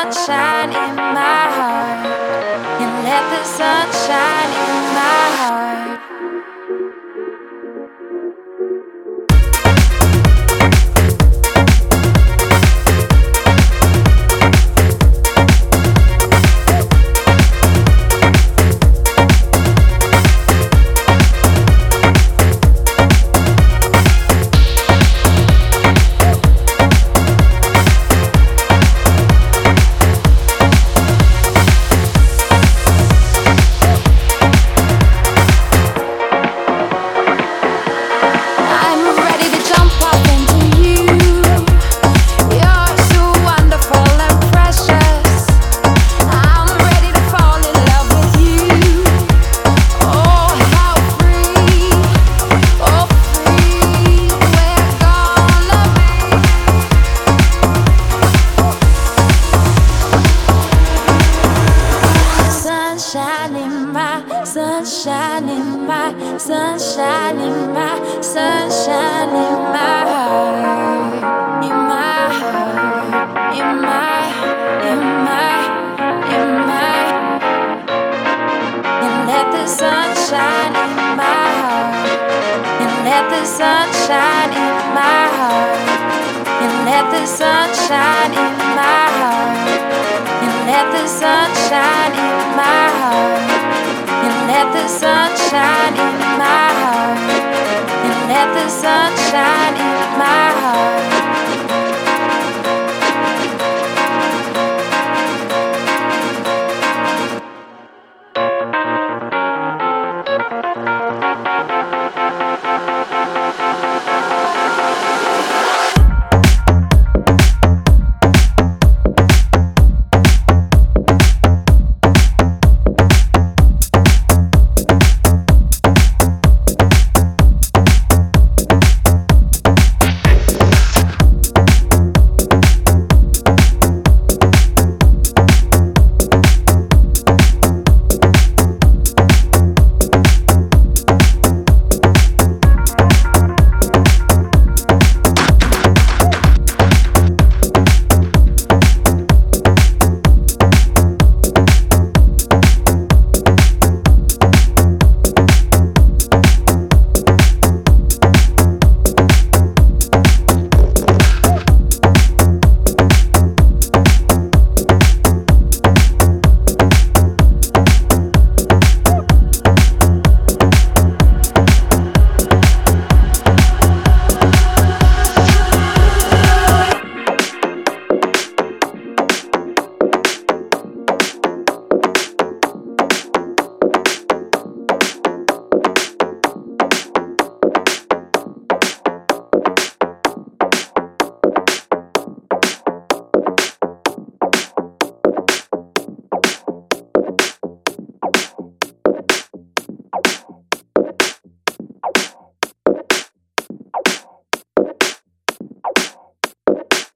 sunshine in my heart. You let the sunshine in my heart. Sunshine in my, sunshine in my, sunshine in my heart, in my heart, in my, in my, in my. And let the sunshine in my heart, and let the sunshine in my heart, and let the sunshine in my heart, and let the sunshine in my heart. And let the sunshine in my heart. And let the sunshine in my heart.